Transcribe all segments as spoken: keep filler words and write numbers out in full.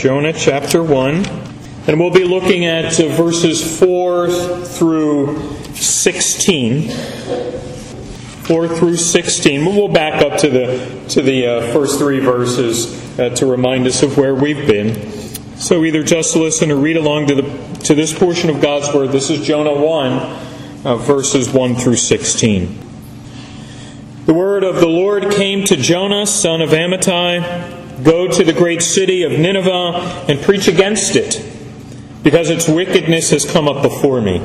Jonah chapter one. And we'll be looking at uh, verses four through sixteen. four through sixteen. We'll back up to the to the uh, first three verses uh, to remind us of where we've been. So either just listen or read along to the to this portion of God's Word. This is Jonah one, uh, verses one through sixteen. The word of the Lord came to Jonah, son of Amittai. Go to the great city of Nineveh and preach against it, because its wickedness has come up before me.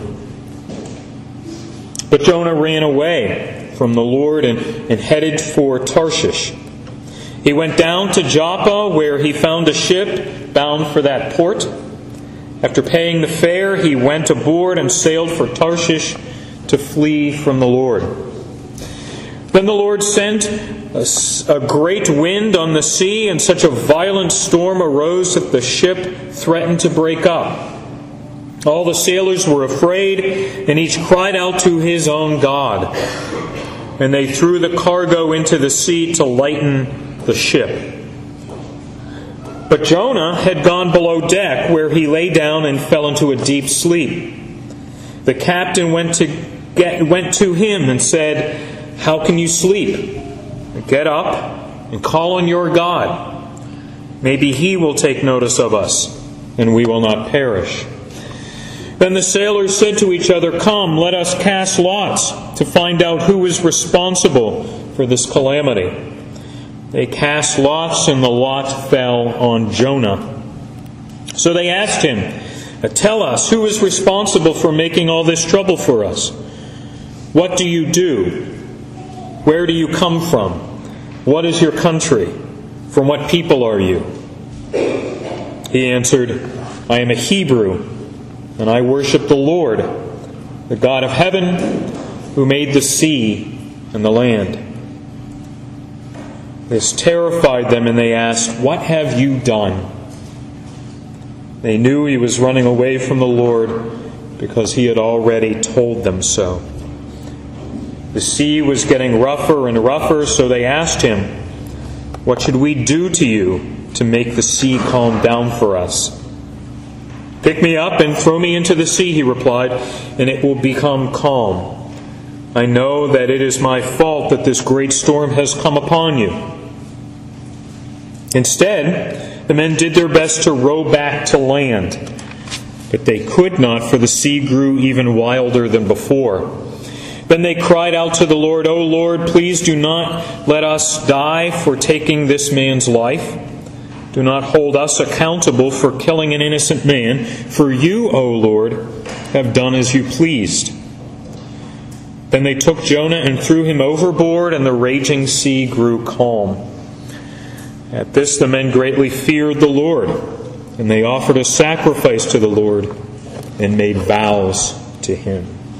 But Jonah ran away from the Lord and, and headed for Tarshish. He went down to Joppa, where he found a ship bound for that port. After paying the fare, he went aboard and sailed for Tarshish to flee from the Lord. Then the Lord sent a, a great wind on the sea, and such a violent storm arose that the ship threatened to break up. All the sailors were afraid, and each cried out to his own God. And they threw the cargo into the sea to lighten the ship. But Jonah had gone below deck, where he lay down and fell into a deep sleep. The captain went to get, went to him and said, "How can you sleep? Get up and call on your God. Maybe He will take notice of us, and we will not perish." Then the sailors said to each other, "Come, let us cast lots to find out who is responsible for this calamity." They cast lots, and the lot fell on Jonah. So they asked him, "Tell us, who is responsible for making all this trouble for us? What do you do? Where do you come from? What is your country? From what people are you?" He answered, "I am a Hebrew, and I worship the Lord, the God of heaven, who made the sea and the land." This terrified them, and they asked, "What have you done?" They knew he was running away from the Lord, because he had already told them so. The sea was getting rougher and rougher, so they asked him, "What should we do to you to make the sea calm down for us?" "Pick me up and throw me into the sea," he replied, "and it will become calm. I know that it is my fault that this great storm has come upon you." Instead, the men did their best to row back to land, but they could not, for the sea grew even wilder than before. Then they cried out to the Lord, "O Lord, please do not let us die for taking this man's life. Do not hold us accountable for killing an innocent man, for you, O Lord, have done as you pleased." Then they took Jonah and threw him overboard, and the raging sea grew calm. At this the men greatly feared the Lord, and they offered a sacrifice to the Lord and made vows to him.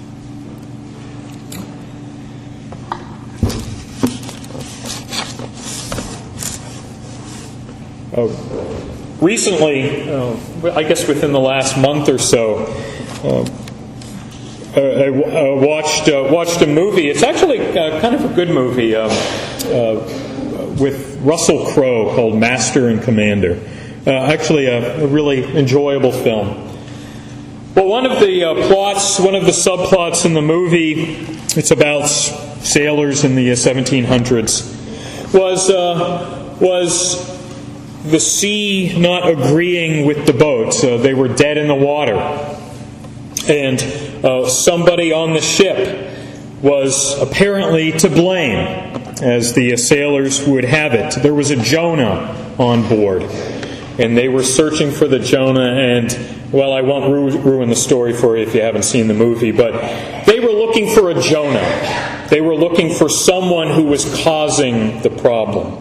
Uh, recently, uh, I guess within the last month or so, uh, I, I watched uh, watched a movie. It's actually uh, kind of a good movie um, uh, with Russell Crowe called Master and Commander. Uh, actually, a, a really enjoyable film. Well, one of the uh, plots, one of the subplots in the movie, it's about sailors in the seventeen hundreds, was uh, was. the sea not agreeing with the boat. So they were dead in the water. And uh, somebody on the ship was apparently to blame, as the sailors would have it. There was a Jonah on board, and they were searching for the Jonah, and, well, I won't ru- ruin the story for you if you haven't seen the movie, but they were looking for a Jonah. They were looking for someone who was causing the problem.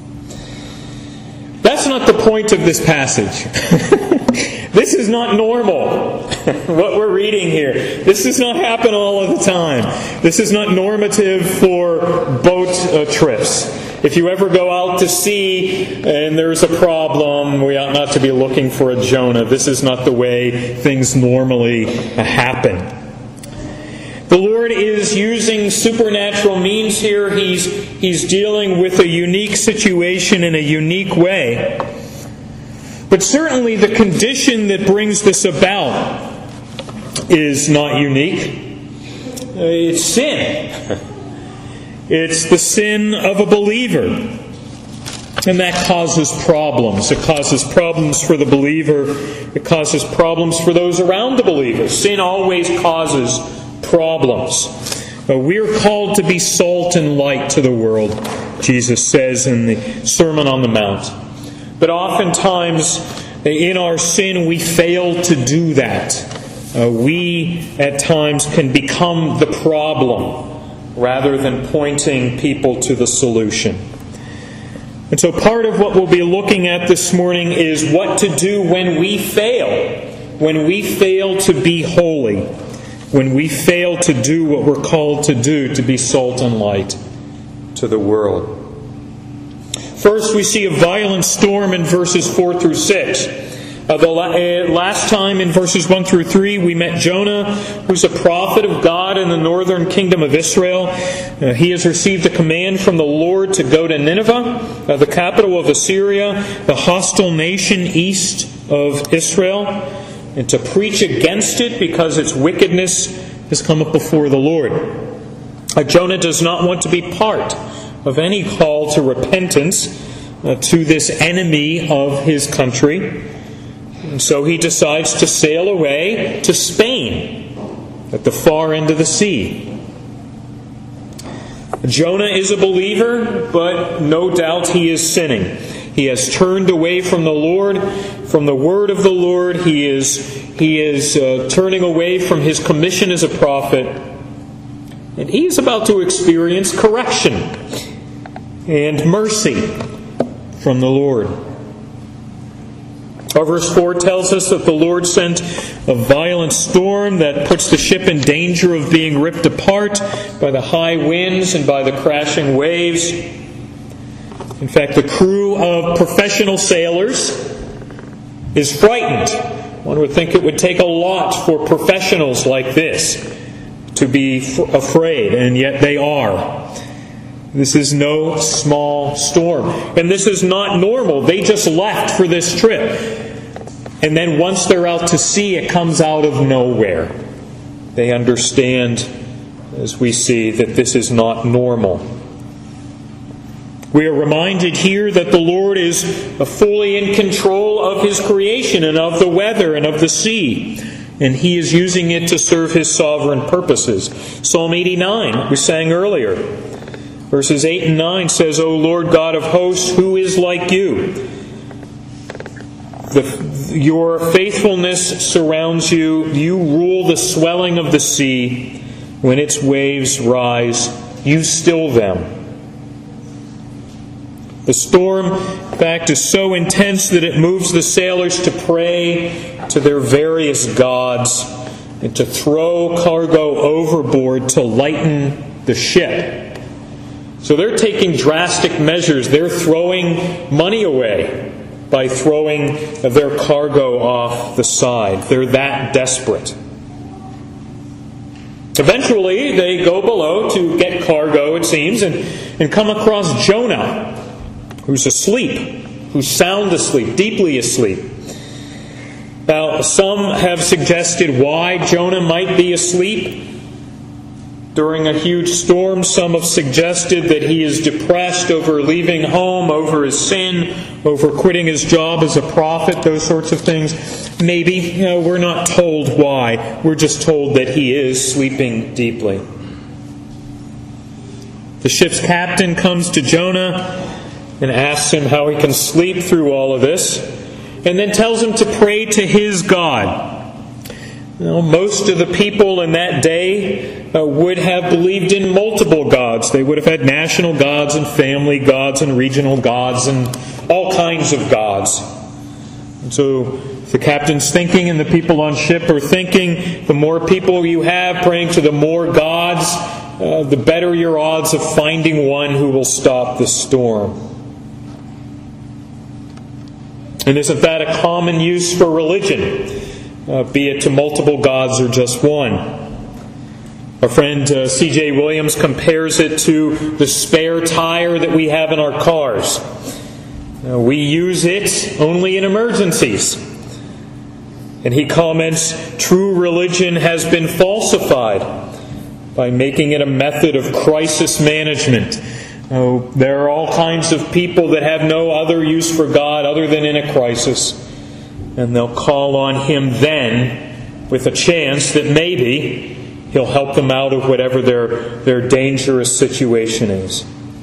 That's not the point of this passage. This is not normal, what we're reading here. This does not happen all of the time. This is not normative for boat uh, trips. If you ever go out to sea and there's a problem, we ought not to be looking for a Jonah. This is not the way things normally happen. The Lord is using supernatural means here. He's, he's dealing with a unique situation in a unique way. But certainly the condition that brings this about is not unique. It's sin. It's the sin of a believer. And that causes problems. It causes problems for the believer. It causes problems for those around the believer. Sin always causes problems. We're called to be salt and light to the world, Jesus says in the Sermon on the Mount. But oftentimes, in our sin, we fail to do that. Uh, we, at times, can become the problem rather than pointing people to the solution. And so part of what we'll be looking at this morning is what to do when we fail. When we fail to be holy. When we fail to do what we're called to do, to be salt and light to the world. First, we see a violent storm in verses four through six. Uh, the la- uh, last time in verses one through three, we met Jonah, who's a prophet of God in the northern kingdom of Israel. Uh, he has received a command from the Lord to go to Nineveh, uh, the capital of Assyria, the hostile nation east of Israel, and to preach against it because its wickedness has come up before the Lord. Uh, Jonah does not want to be part of any call to repentance uh, to this enemy of his country. And so he decides to sail away to Spain at the far end of the sea. Jonah is a believer, but no doubt he is sinning. He has turned away from the Lord, from the word of the Lord. He is, he is uh, turning away from his commission as a prophet. And he is about to experience correction and mercy from the Lord. Our verse four tells us that the Lord sent a violent storm that puts the ship in danger of being ripped apart by the high winds and by the crashing waves. In fact, the crew of professional sailors is frightened. One would think it would take a lot for professionals like this to be f- afraid, and yet they are. This is no small storm. And this is not normal. They just left for this trip. And then once they're out to sea, it comes out of nowhere. They understand, as we see, that this is not normal. We are reminded here that the Lord is fully in control of His creation and of the weather and of the sea. And He is using it to serve His sovereign purposes. Psalm eighty-nine, we sang earlier. Verses eight and nine says, O Lord God of hosts, who is like you? The, your faithfulness surrounds you. You rule the swelling of the sea. When its waves rise, you still them. The storm, in fact, is so intense that it moves the sailors to pray to their various gods and to throw cargo overboard to lighten the ship. So they're taking drastic measures. They're throwing money away by throwing their cargo off the side. They're that desperate. Eventually, they go below to get cargo, it seems, and, and come across Jonah, who's asleep, who's sound asleep, deeply asleep. Now, some have suggested why Jonah might be asleep during a huge storm. Some have suggested that he is depressed over leaving home, over his sin, over quitting his job as a prophet, those sorts of things. Maybe, you know, we're not told why. We're just told that he is sleeping deeply. The ship's captain comes to Jonah and asks him how he can sleep through all of this, and then tells him to pray to his God. You know, most of the people in that day uh, would have believed in multiple gods. They would have had national gods and family gods and regional gods and all kinds of gods. And so the captain's thinking and the people on ship are thinking, the more people you have praying to the more gods, uh, the better your odds of finding one who will stop the storm. And isn't that a common use for religion? Uh, be it to multiple gods or just one. Our friend uh, C J Williams compares it to the spare tire that we have in our cars. Uh, we use it only in emergencies. And he comments, true religion has been falsified by making it a method of crisis management. Oh, there are all kinds of people that have no other use for God other than in a crisis. And they'll call on Him then with a chance that maybe He'll help them out of whatever their, their dangerous situation is.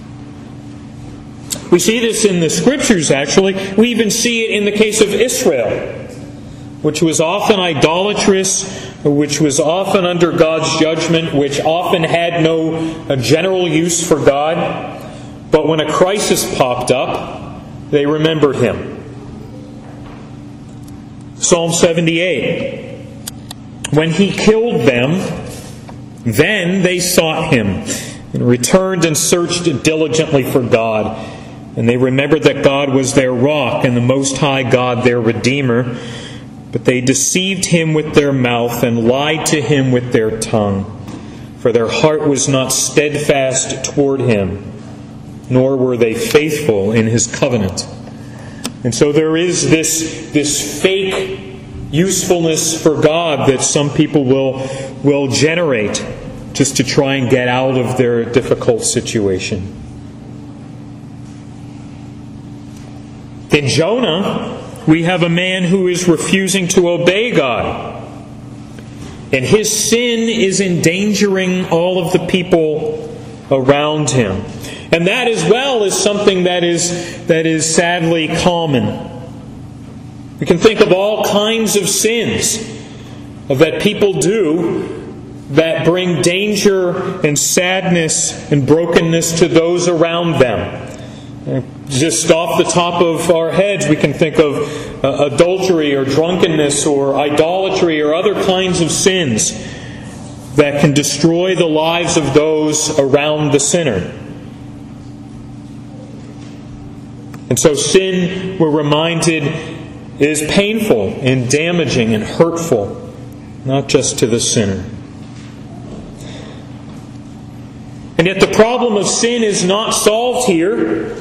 We see this in the Scriptures, actually. We even see it in the case of Israel, which was often idolatrous, which was often under God's judgment, which often had no uh, general use for God. But when a crisis popped up, they remembered Him. Psalm seventy-eight. When He killed them, then they sought Him, and returned and searched diligently for God. And they remembered that God was their rock, and the Most High God their Redeemer. But they deceived Him with their mouth, and lied to Him with their tongue. For their heart was not steadfast toward Him, nor were they faithful in His covenant. And so there is this, this fake usefulness for God that some people will, will generate just to try and get out of their difficult situation. In Jonah, we have a man who is refusing to obey God. And his sin is endangering all of the people around him. And that as well is something that is, that is sadly common. We can think of all kinds of sins that people do that bring danger and sadness and brokenness to those around them. Just off the top of our heads, we can think of uh, adultery or drunkenness or idolatry or other kinds of sins that can destroy the lives of those around the sinner. And so sin, we're reminded, is painful and damaging and hurtful, not just to the sinner. And yet the problem of sin is not solved here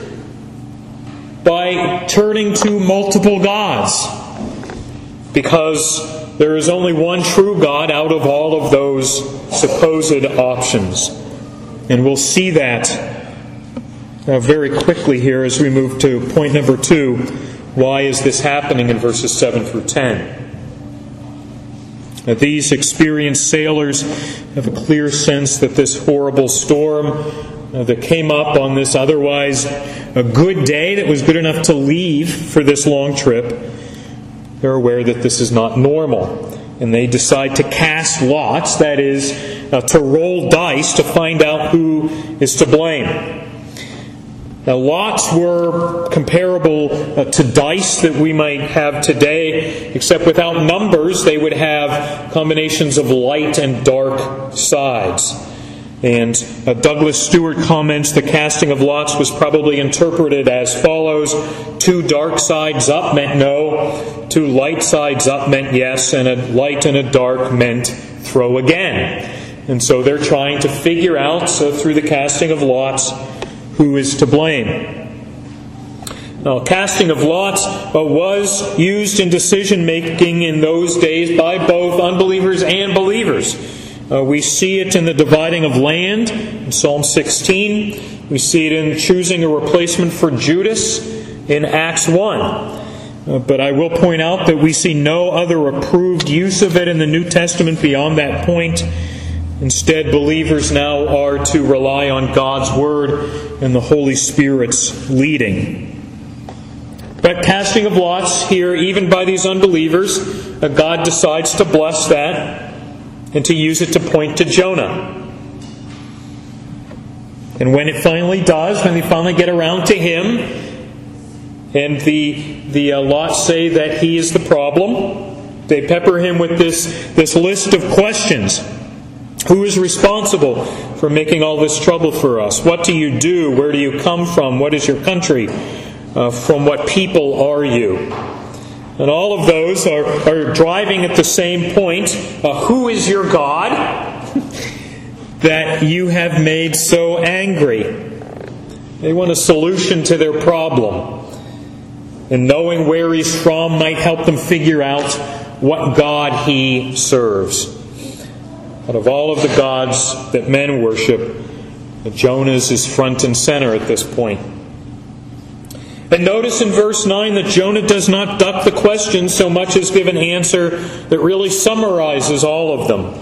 by turning to multiple gods, because there is only one true God out of all of those supposed options. And we'll see that uh, very quickly here as we move to point number two. Why is this happening in verses seven through ten? Now, these experienced sailors have a clear sense that this horrible storm uh, that came up on this otherwise a good day that was good enough to leave for this long trip, they're aware that this is not normal. And they decide to cast lots, that is, uh, to roll dice to find out who is to blame. Now, lots were comparable uh, to dice that we might have today, except without numbers, they would have combinations of light and dark sides. And uh, Douglas Stewart comments the casting of lots was probably interpreted as follows. Two dark sides up meant no, two light sides up meant yes, and a light and a dark meant throw again. And so they're trying to figure out, so through the casting of lots, who is to blame. Now, casting of lots uh, was used in decision-making in those days by both unbelievers and believers. Uh, we see it in the dividing of land in Psalm sixteen. We see it in choosing a replacement for Judas in Acts one. Uh, but I will point out that we see no other approved use of it in the New Testament beyond that point. Instead, believers now are to rely on God's Word and the Holy Spirit's leading. But casting of lots here, even by these unbelievers, uh, God decides to bless that and to use it to point to Jonah. And when it finally does, when they finally get around to him, and the the uh, lots say that he is the problem, they pepper him with this, this list of questions. Who is responsible for making all this trouble for us? What do you do? Where do you come from? What is your country? Uh, from what people are you? And all of those are, are driving at the same point. Uh, who is your God that you have made so angry? They want a solution to their problem. and knowing where he's from might help them figure out what God he serves. Out of all of the gods that men worship, Jonah's is front and center at this point. And notice in verse nine that Jonah does not duck the question so much as give an answer that really summarizes all of them.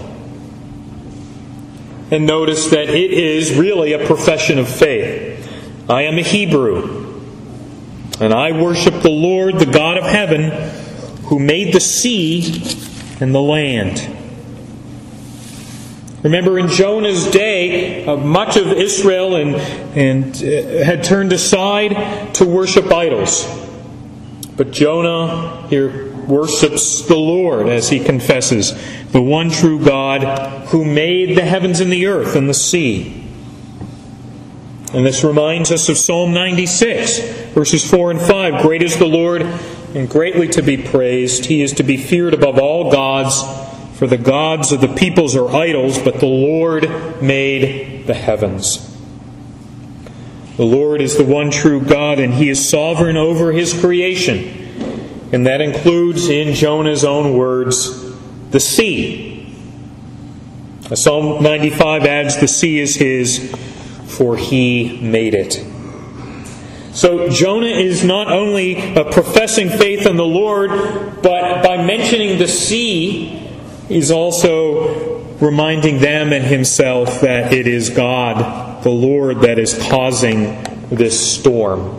And notice that it is really a profession of faith. I am a Hebrew, and I worship the Lord, the God of heaven, who made the sea and the land. Remember, in Jonah's day, uh, much of Israel and, and uh, had turned aside to worship idols. But Jonah here worships the Lord as he confesses, the one true God who made the heavens and the earth and the sea. And this reminds us of Psalm ninety-six, verses four and five. Great is the Lord, and greatly to be praised. He is to be feared above all gods. For the gods of the peoples are idols, but the Lord made the heavens. The Lord is the one true God, and He is sovereign over His creation. And that includes, in Jonah's own words, the sea. Psalm ninety-five adds, the sea is His, for He made it. So Jonah is not only uh, professing faith in the Lord, but by mentioning the sea, he's also reminding them and himself that it is God, the Lord, that is causing this storm.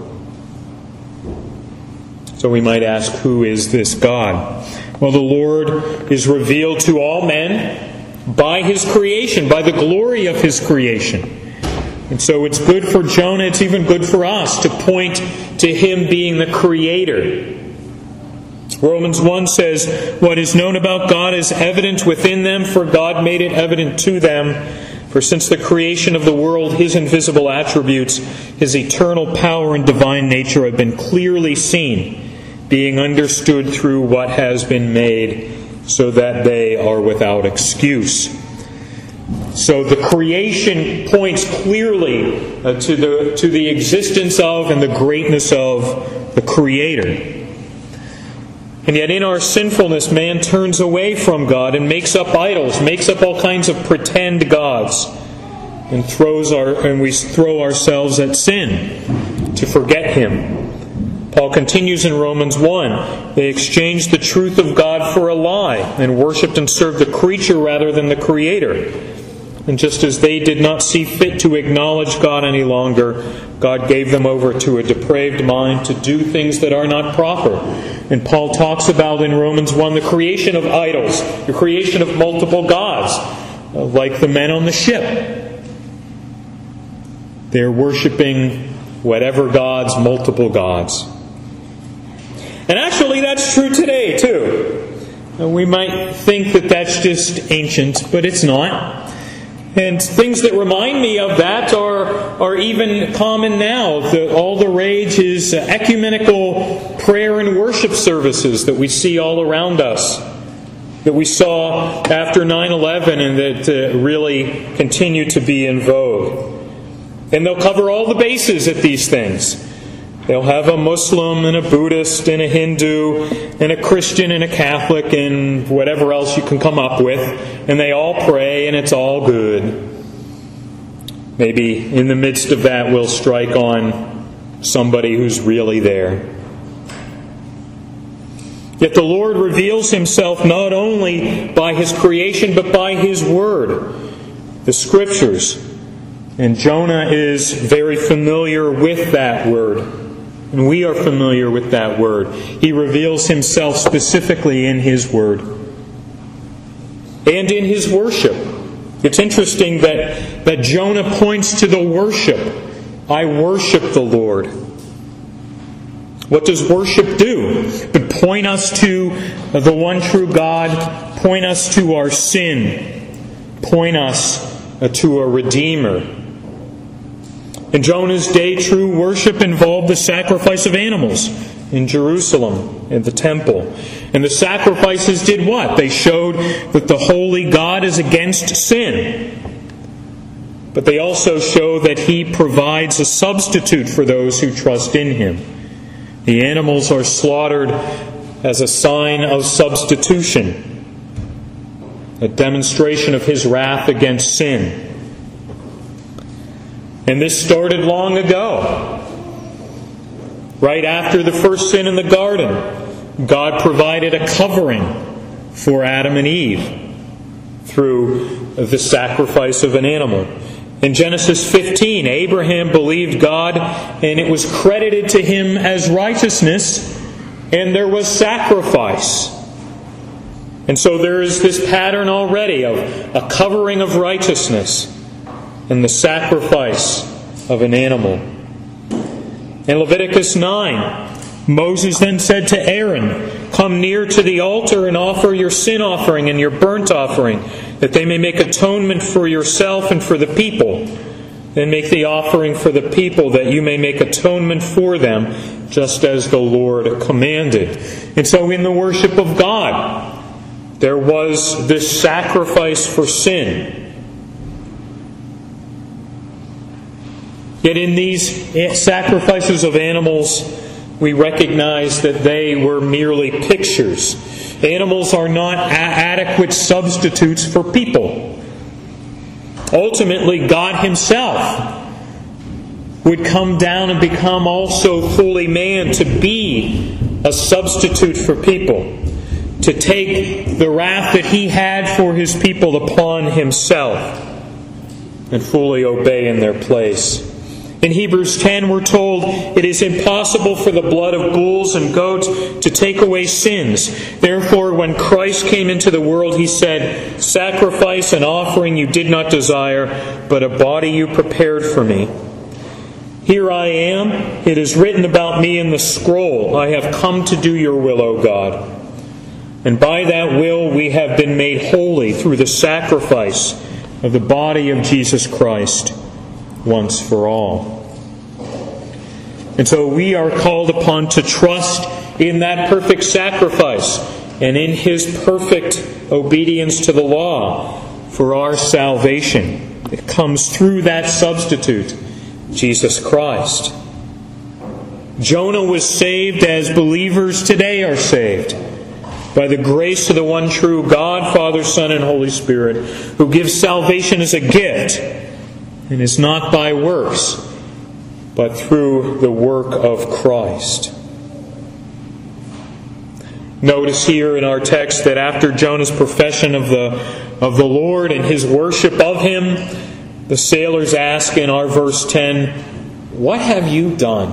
So we might ask, who is this God? Well, the Lord is revealed to all men by His creation, by the glory of His creation. And so it's good for Jonah, it's even good for us to point to Him being the Creator. Romans one says, what is known about God is evident within them, for God made it evident to them. For since the creation of the world, His invisible attributes, His eternal power and divine nature have been clearly seen, being understood through what has been made, so that they are without excuse. So the creation points clearly uh, to the to the existence of and the greatness of the Creator. And yet in our sinfulness, man turns away from God and makes up idols, makes up all kinds of pretend gods, and throws our and we throw ourselves at sin to forget Him. Paul continues in Romans one, they exchanged the truth of God for a lie and worshipped and served the creature rather than the Creator. And just as they did not see fit to acknowledge God any longer, God gave them over to a depraved mind to do things that are not proper. And Paul talks about in Romans one the creation of idols, the creation of multiple gods, like the men on the ship. They're worshiping whatever gods, multiple gods. And actually that's true today too. We might think that that's just ancient, but it's not. And things that remind me of that are, are even common now. The, all the rage is uh, ecumenical prayer and worship services that we see all around us, that we saw after nine eleven and that uh, really continue to be in vogue. And they'll cover all the bases at these things. They'll have a Muslim and a Buddhist and a Hindu and a Christian and a Catholic and whatever else you can come up with. And they all pray and it's all good. Maybe in the midst of that we'll strike on somebody who's really there. Yet the Lord reveals Himself not only by His creation but by His Word, the Scriptures. And Jonah is very familiar with that Word. And we are familiar with that Word. He reveals Himself specifically in His Word. And in His worship. It's interesting that, that Jonah points to the worship. I worship the Lord. What does worship do? But point us to the one true God. Point us to our sin. Point us to a Redeemer. In Jonah's day, true worship involved the sacrifice of animals in Jerusalem, in the temple. And the sacrifices did what? They showed that the holy God is against sin. But they also show that He provides a substitute for those who trust in Him. The animals are slaughtered as a sign of substitution, a demonstration of His wrath against sin. And this started long ago. Right after the first sin in the garden, God provided a covering for Adam and Eve through the sacrifice of an animal. In Genesis fifteen, Abraham believed God, and it was credited to him as righteousness, and there was sacrifice. And so there is this pattern already of a covering of righteousness and the sacrifice of an animal. In Leviticus nine, Moses then said to Aaron, "Come near to the altar and offer your sin offering and your burnt offering, that they may make atonement for yourself and for the people. Then make the offering for the people, that you may make atonement for them, just as the Lord commanded." And so in the worship of God, there was this sacrifice for sin. Yet in these sacrifices of animals, we recognize that they were merely pictures. Animals are not a- adequate substitutes for people. Ultimately, God Himself would come down and become also fully man to be a substitute for people, to take the wrath that He had for His people upon Himself and fully obey in their place. In Hebrews ten, we're told, "It is impossible for the blood of bulls and goats to take away sins. Therefore, when Christ came into the world, He said, 'Sacrifice and offering you did not desire, but a body you prepared for me. Here I am. It is written about me in the scroll. I have come to do your will, O God.' And by that will we have been made holy through the sacrifice of the body of Jesus Christ once for all." And so we are called upon to trust in that perfect sacrifice and in His perfect obedience to the law for our salvation. It comes through that substitute, Jesus Christ. Jonah was saved as believers today are saved, by the grace of the one true God, Father, Son, and Holy Spirit, who gives salvation as a gift, and is not by works, but through the work of Christ. Notice here in our text that after Jonah's profession of the, of the Lord and his worship of Him, the sailors ask in our verse ten, "What have you done?"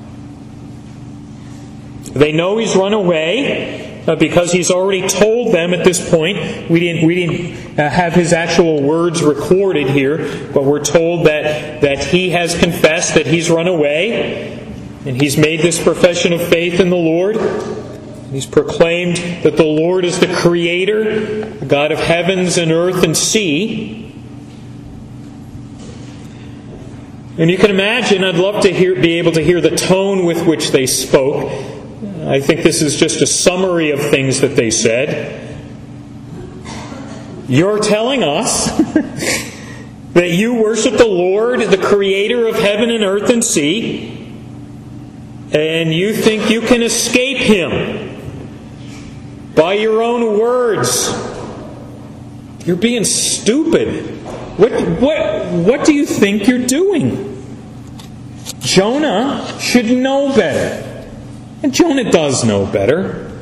They know he's run away, because He's already told them at this point. We didn't, we didn't have His actual words recorded here, but we're told that, that He has confessed that He's run away, and He's made this profession of faith in the Lord. He's proclaimed that the Lord is the Creator, the God of heavens and earth and sea. And you can imagine, I'd love to hear, be able to hear the tone with which they spoke. I think this is just a summary of things that they said. "You're telling us that you worship the Lord, the Creator of heaven and earth and sea, and you think you can escape Him by your own words. You're being stupid. What, what, what do you think you're doing?" Jonah should know better. And Jonah does know better.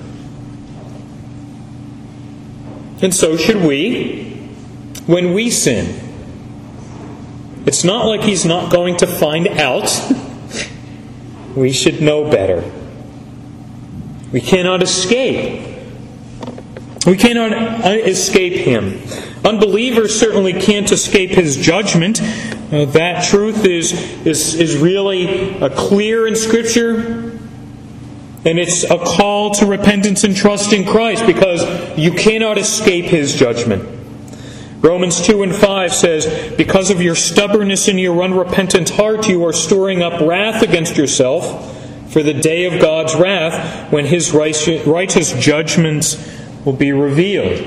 And so should we when we sin. It's not like he's not going to find out. We should know better. We cannot escape. We cannot escape Him. Unbelievers certainly can't escape His judgment. Uh, that truth is, is, is really uh, clear in Scripture. And it's a call to repentance and trust in Christ, because you cannot escape His judgment. Romans two and five says, "Because of your stubbornness and your unrepentant heart, you are storing up wrath against yourself for the day of God's wrath, when His righteous judgments will be revealed."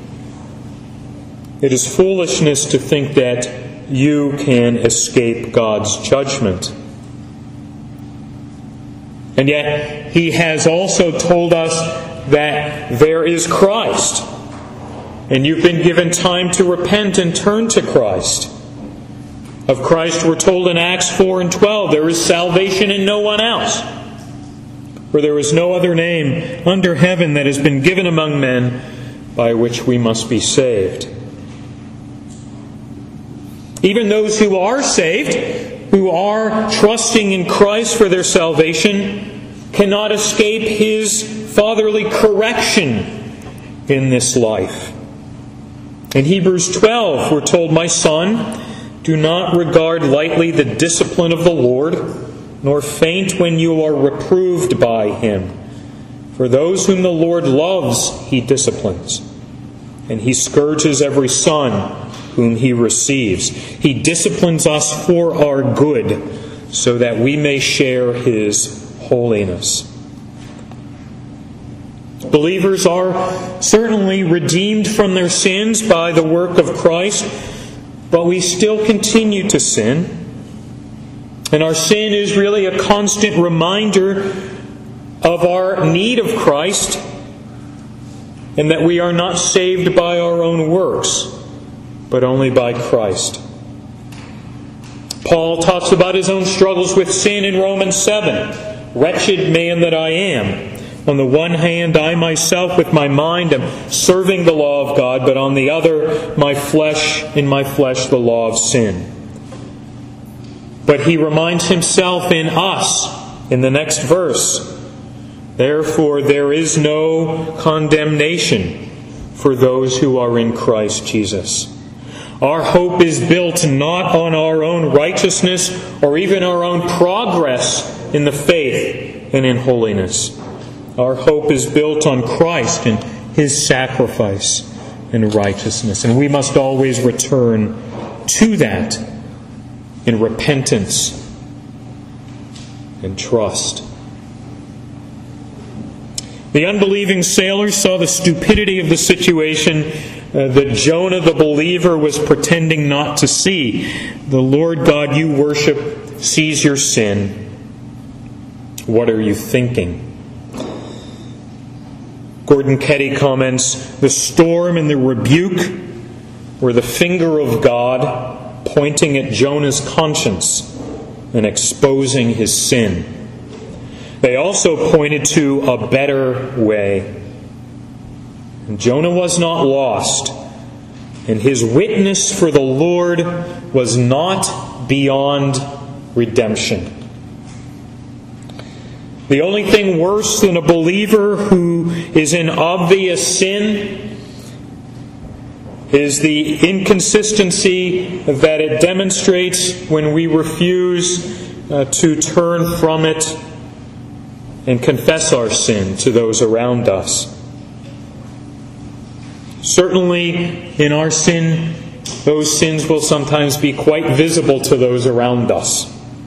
It is foolishness to think that you can escape God's judgment. And yet he has also told us that there is Christ. And you've been given time to repent and turn to Christ. Of Christ we're told in Acts four and twelve, there is salvation in no one else. For there is no other name under heaven that has been given among men by which we must be saved. Even those who are saved, who are trusting in Christ for their salvation, cannot escape His fatherly correction in this life. In Hebrews twelve, we're told, "My son, do not regard lightly the discipline of the Lord, nor faint when you are reproved by Him. For those whom the Lord loves, He disciplines, and He scourges every son whom He receives. He disciplines us for our good, so that we may share His holiness." Believers are certainly redeemed from their sins by the work of Christ, but we still continue to sin. And our sin is really a constant reminder of our need of Christ, and that we are not saved by our own works, but only by Christ. Paul talks about his own struggles with sin in Romans seven. "Wretched man that I am. On the one hand, I myself with my mind am serving the law of God, but on the other, my flesh, in my flesh, the law of sin." But he reminds himself in us in the next verse, "Therefore there is no condemnation for those who are in Christ Jesus." Our hope is built not on our own righteousness or even our own progress in the faith and in holiness. Our hope is built on Christ and His sacrifice and righteousness. And we must always return to that in repentance and trust. The unbelieving sailors saw the stupidity of the situation uh, that Jonah the believer was pretending not to see. The Lord God you worship sees your sin. What are you thinking? Gordon Ketty comments, "The storm and the rebuke were the finger of God pointing at Jonah's conscience and exposing his sin. They also pointed to a better way. And Jonah was not lost, and his witness for the Lord was not beyond redemption." The only thing worse than a believer who is in obvious sin is the inconsistency that it demonstrates when we refuse uh, to turn from it and confess our sin to those around us. Certainly, in our sin, those sins will sometimes be quite visible to those around us.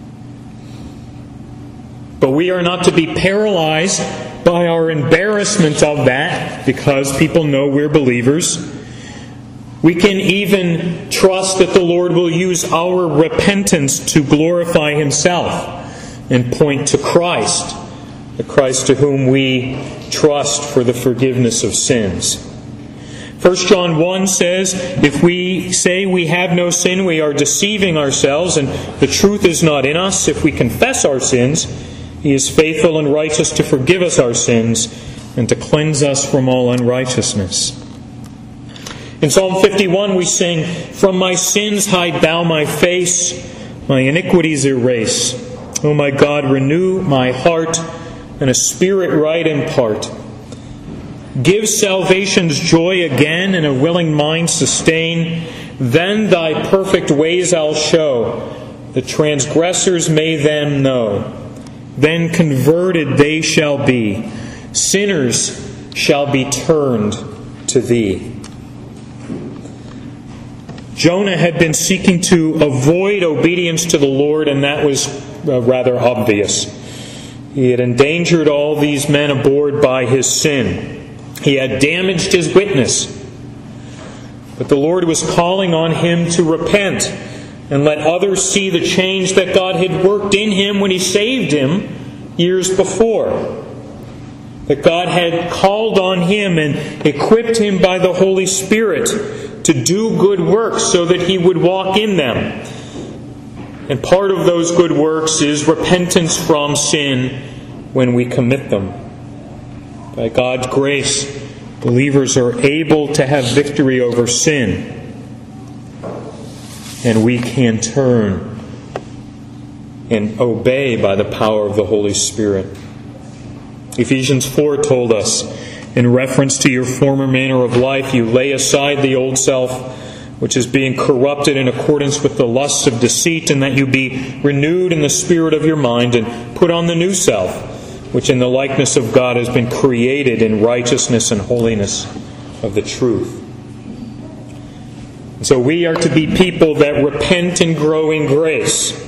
But we are not to be paralyzed by our embarrassment of that because people know we're believers. We can even trust that the Lord will use our repentance to glorify Himself and point to Christ, the Christ to whom we trust for the forgiveness of sins. First John one says, "If we say we have no sin, we are deceiving ourselves, and the truth is not in us. If we confess our sins, He is faithful and righteous to forgive us our sins and to cleanse us from all unrighteousness." In Psalm fifty-one we sing, "From my sins hide thou my face, my iniquities erase. O my God, renew my heart, and a spirit right impart. Give salvation's joy again, and a willing mind sustain. Then thy perfect ways I'll show, the transgressors may them know. Then converted they shall be, sinners shall be turned to thee." Jonah had been seeking to avoid obedience to the Lord, and that was uh, rather obvious. He had endangered all these men aboard by his sin. He had damaged his witness. But the Lord was calling on him to repent and let others see the change that God had worked in him when He saved him years before. That God had called on him and equipped him by the Holy Spirit to do good works so that he would walk in them. And part of those good works is repentance from sin when we commit them. By God's grace, believers are able to have victory over sin. And we can turn and obey by the power of the Holy Spirit. Ephesians four told us, in reference to your former manner of life, you lay aside the old self, which is being corrupted in accordance with the lusts of deceit, and that you be renewed in the spirit of your mind, and put on the new self, which in the likeness of God has been created in righteousness and holiness of the truth. So we are to be people that repent and grow in grace.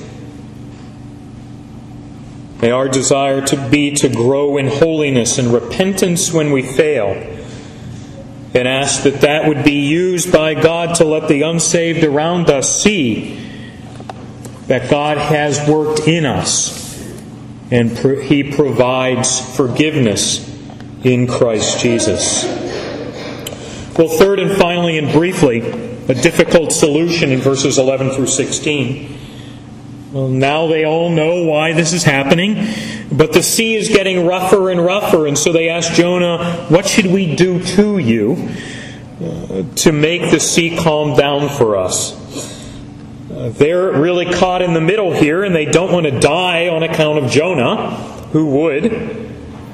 May our desire to be to grow in holiness and repentance when we fail. And ask that that would be used by God to let the unsaved around us see that God has worked in us and He provides forgiveness in Christ Jesus. Well, third and finally and briefly, a difficult solution in verses eleven through sixteen. Well, now they all know why this is happening, but the sea is getting rougher and rougher, and so they ask Jonah, what should we do to you uh, to make the sea calm down for us? Uh, they're really caught in the middle here, and they don't want to die on account of Jonah. Who would?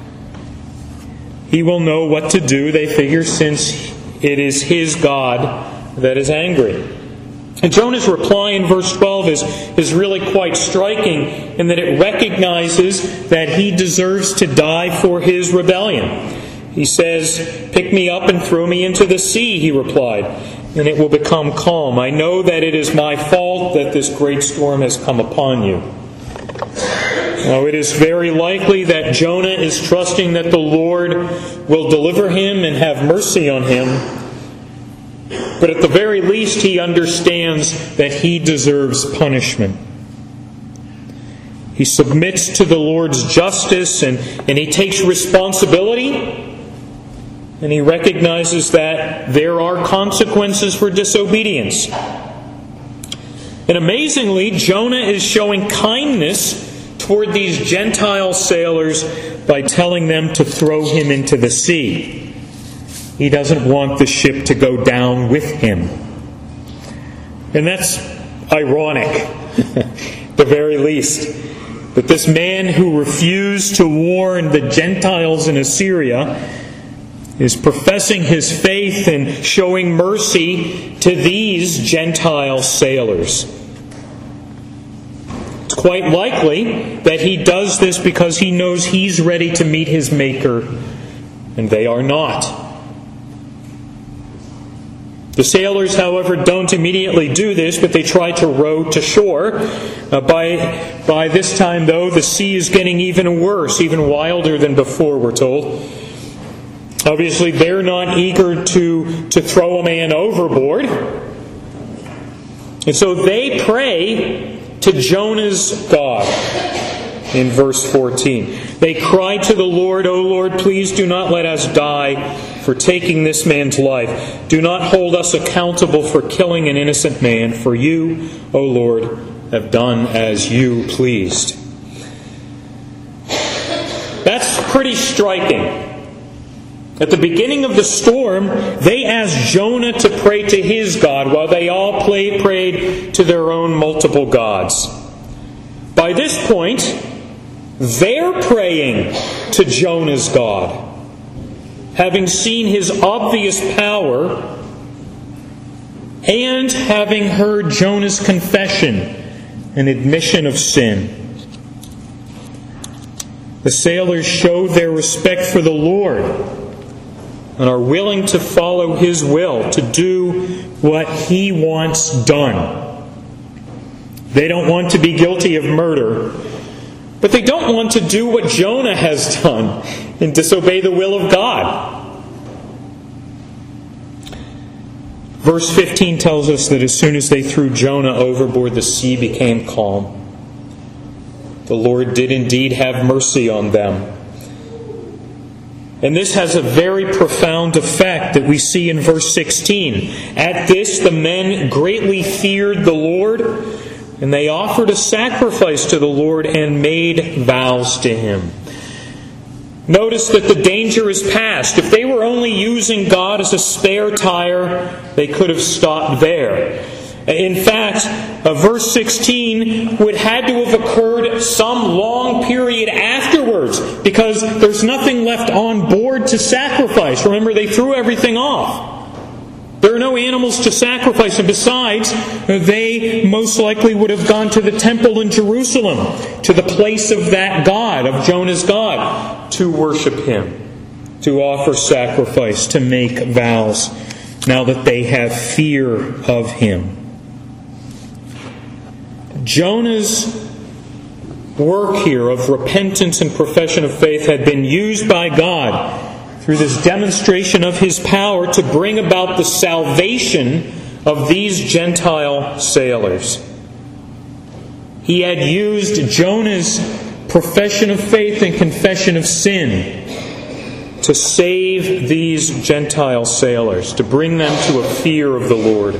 He will know what to do, they figure, since it is his God that is angry. And Jonah's reply in verse twelve is, is really quite striking in that it recognizes that he deserves to die for his rebellion. He says, "Pick me up and throw me into the sea," he replied, "and it will become calm. I know that it is my fault that this great storm has come upon you." Now, it is very likely that Jonah is trusting that the Lord will deliver him and have mercy on him. But at the very least, he understands that he deserves punishment. He submits to the Lord's justice and, and he takes responsibility. And he recognizes that there are consequences for disobedience. And amazingly, Jonah is showing kindness toward these Gentile sailors by telling them to throw him into the sea. He doesn't want the ship to go down with him. And that's ironic, at the very least, that this man who refused to warn the Gentiles in Assyria is professing his faith and showing mercy to these Gentile sailors. It's quite likely that he does this because he knows he's ready to meet his Maker, and they are not. The sailors, however, don't immediately do this, but they try to row to shore. Uh, by, by this time, though, the sea is getting even worse, even wilder than before, we're told. Obviously, they're not eager to, to throw a man overboard. And so they pray to Jonah's God in verse fourteen. They cry to the Lord, "O Lord, please do not let us die for taking this man's life. Do not hold us accountable for killing an innocent man, for you, O Lord, have done as you pleased." That's pretty striking. At the beginning of the storm, they asked Jonah to pray to his God, while they all played, prayed to their own multiple gods. By this point, they're praying to Jonah's God, having seen his obvious power and having heard Jonah's confession and admission of sin. The sailors show their respect for the Lord and are willing to follow His will, to do what He wants done. They don't want to be guilty of murder, but they don't want to do what Jonah has done and disobey the will of God. Verse fifteen tells us that as soon as they threw Jonah overboard, the sea became calm. The Lord did indeed have mercy on them. And this has a very profound effect that we see in verse sixteen. At this the men greatly feared the Lord, and they offered a sacrifice to the Lord and made vows to Him. Notice that the danger is past. If they were only using God as a spare tire, they could have stopped there. In fact, uh, verse sixteen would had to have occurred some long period afterwards, because there's nothing left on board to sacrifice. Remember, they threw everything off. There are no animals to sacrifice, and besides, they most likely would have gone to the temple in Jerusalem, to the place of that God, of Jonah's God, to worship Him, to offer sacrifice, to make vows, now that they have fear of Him. Jonah's work here of repentance and profession of faith had been used by God through this demonstration of His power to bring about the salvation of these Gentile sailors. He had used Jonah's profession of faith and confession of sin to save these Gentile sailors, to bring them to a fear of the Lord.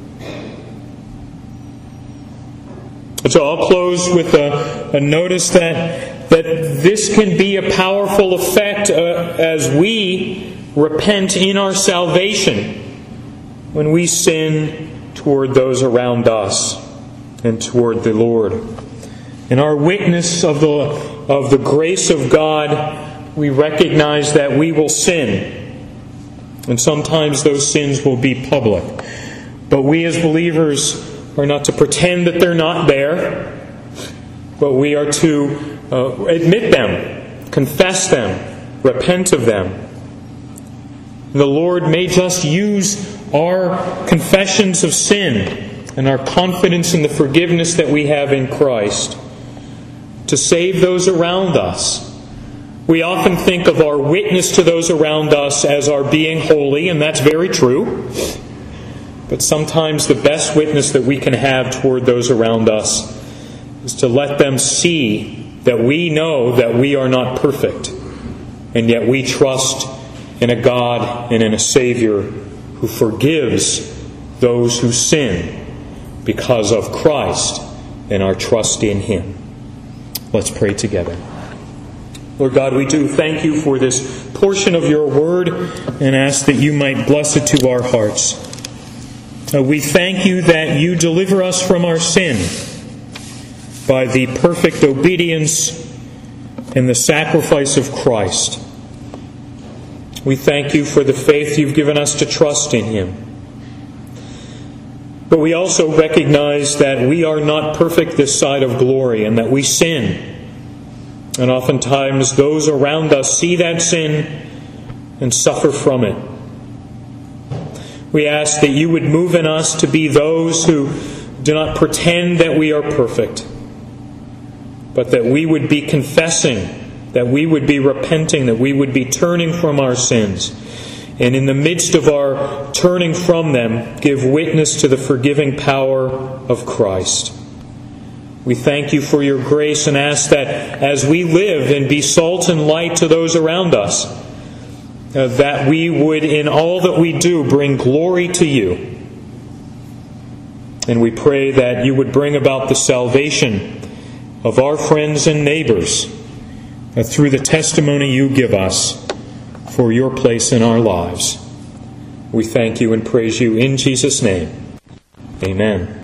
So I'll close with a, a notice that, that this can be a powerful effect uh, as we repent in our salvation when we sin toward those around us and toward the Lord. In our witness of the, of the grace of God, we recognize that we will sin. And sometimes those sins will be public. But we as believers are not to pretend that they're not there, but we are to uh, admit them, confess them, repent of them. The Lord may just use our confessions of sin and our confidence in the forgiveness that we have in Christ to save those around us. We often think of our witness to those around us as our being holy, and that's very true. But sometimes the best witness that we can have toward those around us is to let them see that we know that we are not perfect, and yet we trust in a God and in a Savior who forgives those who sin because of Christ and our trust in Him. Let's pray together. Lord God, we do thank You for this portion of Your Word and ask that You might bless it to our hearts. Uh, we thank You that You deliver us from our sin by the perfect obedience and the sacrifice of Christ. We thank You for the faith You've given us to trust in Him. But we also recognize that we are not perfect this side of glory and that we sin. And oftentimes those around us see that sin and suffer from it. We ask that You would move in us to be those who do not pretend that we are perfect, but that we would be confessing, that we would be repenting, that we would be turning from our sins. And in the midst of our turning from them, give witness to the forgiving power of Christ. We thank You for Your grace and ask that as we live and be salt and light to those around us, Uh, that we would, in all that we do, bring glory to You. And we pray that You would bring about the salvation of our friends and neighbors uh, through the testimony You give us for Your place in our lives. We thank You and praise You in Jesus' name. Amen.